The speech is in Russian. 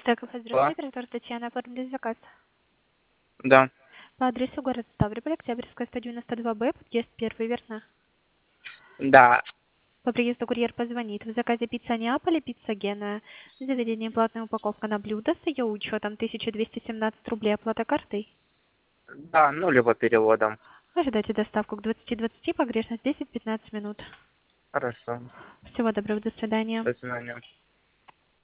Так, Алло? здравствуйте, директор Татьяна, оформили заказ. Да, По адресу город Ставрополь, Октябрьская, 192Б, подъезд 1, верно? да, По приезду курьер позвонит. В заказе пицца Неаполя, пицца Гена. Заведение платная упаковка на блюдо с ее учетом 1217 рублей, оплата картой. да, ну, либо переводом. Ожидайте доставку к 20:20, погрешность 10-15 минут. Хорошо. Всего доброго, до свидания. До свидания.